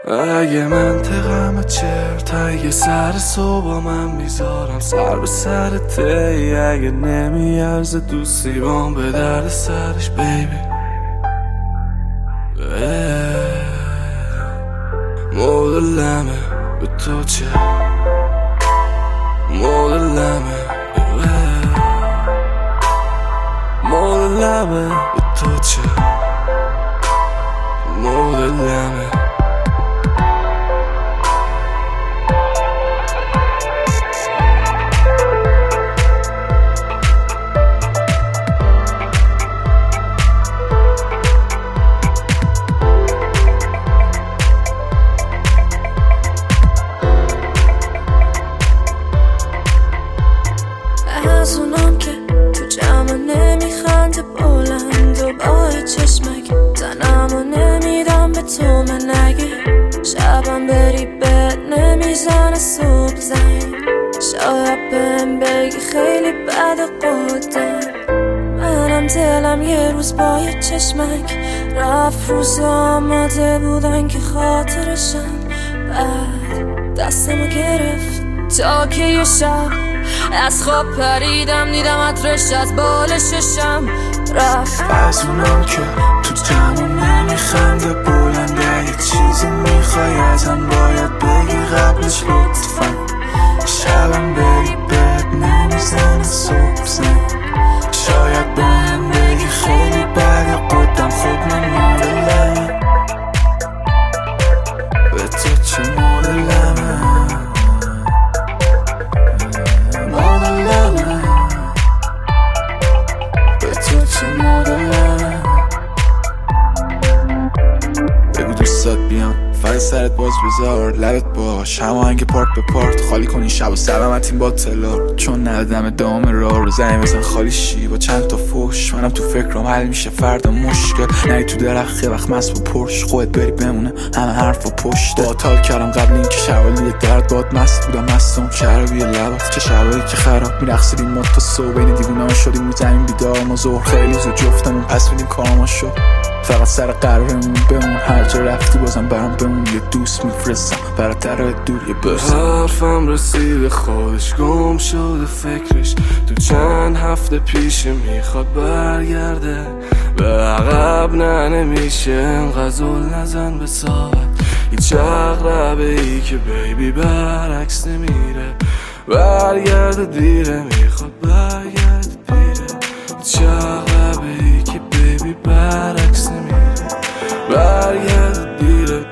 اگه منطقم چرت اگه سر صبح من میذارم سر به سرته اگه نمیارزه دوستی بام به درد سرش بیبی مدلمه به تو چه مدلمه مدلمه به تو چه مدلمه از اونم که تو جمع نمیخنده بلند و با چشمک زنم و نمیدم به تو من نگی شبم بری بد نمیزنه صبح زنگ شاید بهم بگی خیلی بد قدم منم دلم یه روز با یه چشمک رفت روز آماده بودن که خاطرشم بعد دستمو گرفت تا که یه شب از خواب پریدم دیدم عطرش از بال ششم رفت از اونم که تو جمع نمیخنده بلنده یه چیزی میخوای ازم باید بگی قبلش لطفا شبم بری بد نمیزنه صبح زن شاید بهم بگی خیلی بد قدم خب من مدلمه به تو چه مدلمه بگو دوستات بیان فقط سرت باز بذار لبت باش هماهنگ پارت به پارت خالی کنی شب و سلامتیم با تلار چون ندادم ادامه راه رو زنی بزن خالی شی با چند تا فوش منم تو فکرم حل میشه فردا مشکل نری تو درخت یه وقت مست با پرش خودت بری بمونه همه حرف و پشت باطال کردم قبل اینکه شوالی درد باد مست بودم مستم شرابی لبات چه شبایی که خراب میرقصیدیم ما تا صبح این دیوونه شدیم میزنیم بیدار ما ظهر خیلی زود جفتمون پس میدیم کارما شد فقط سر قرارمون بمون هر جا رفتی بازم برام بمون یه دوست میفرستم برات در دوری برسم حرفم رسیده خودش گم شده فکرش تو چند هفته پیش میخواد برگرده به عقب نه نمیشه انقدر زل نزن به ساعت هیچ عقربه ای که بیبی برعکس نمیره برگرده دیره میخواد برگرده دیره هیچ عقربه ای که بیبی برعکس نمیره برگرده دیره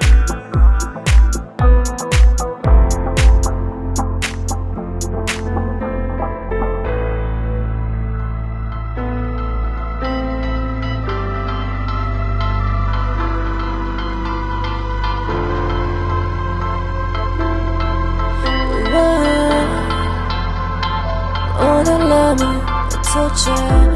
مدلمه به تو چه